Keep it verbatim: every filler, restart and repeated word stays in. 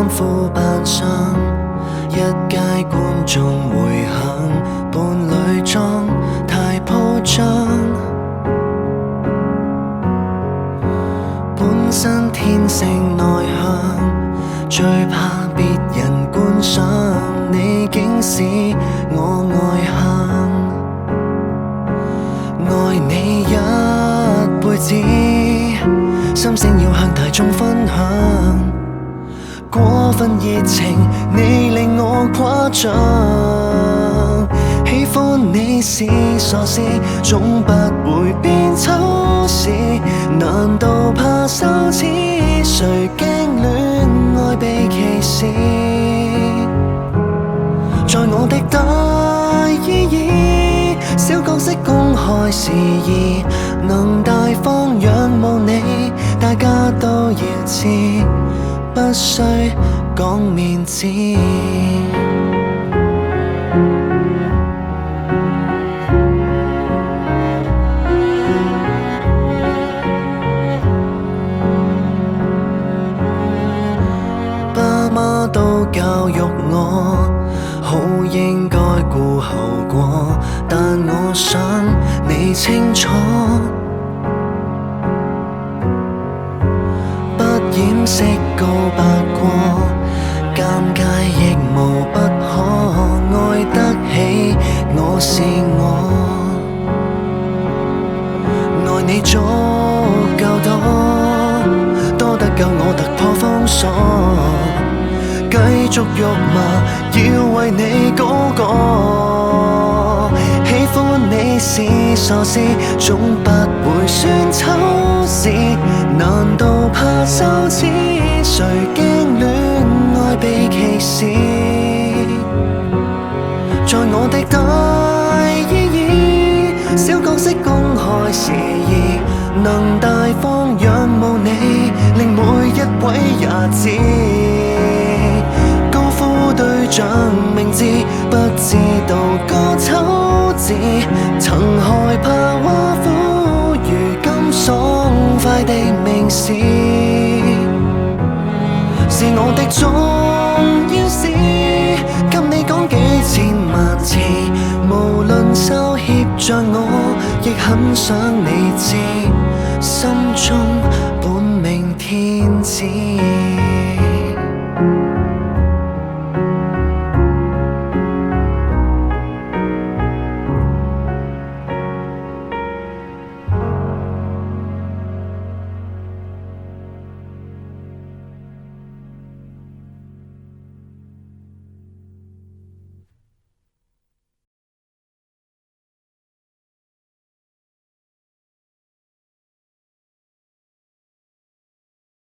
三呼八相，一街觀眾回響，伴侶裝太鋪張。本身天性內向，最怕別人觀賞，你竟使我外向。愛你一輩子，心聲要向大眾分享。過分熱情，你令我誇張。喜歡你是傻事，總不會變醜事。難道怕羞恥？誰驚戀愛被歧視？在我的大意義，小角色公開事宜，能大方仰慕你，大家都要知，不需講面子。爸媽都教育我，好應該顧後果，但我想你清楚，不掩飾告白過，尷尬亦無不可，愛得起我是我，愛你足夠多，多得夠我突破封鎖，繼續辱罵，要為你高歌。喜歡你是傻事，總不會算醜事。難道怕羞恥？誰驚戀愛被歧視？在我的大意義，小角色公開事宜，能大方仰慕你，令每一位也知。高呼對象名字，不知道個醜字，曾害怕挖苦，如今爽快地明示，是我的重要事，跟你講幾千萬次，無論羞怯像我，亦很想你知，心中本命天子。